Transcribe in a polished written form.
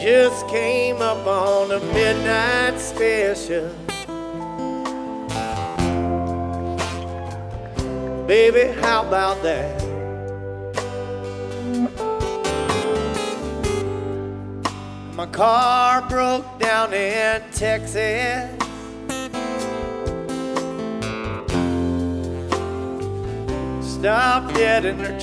just came up on a midnight special. Baby, how about that? My car broke down in Texas. Stopped dead in her